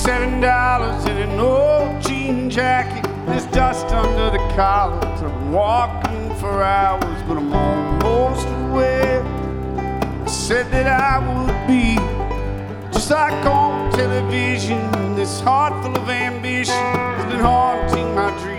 $7 in an old jean jacket. There's dust under the collar. I've been walking for hours, but I'm almost aware. I said that I would be just like on television. This heart full of ambition has been haunting my dreams.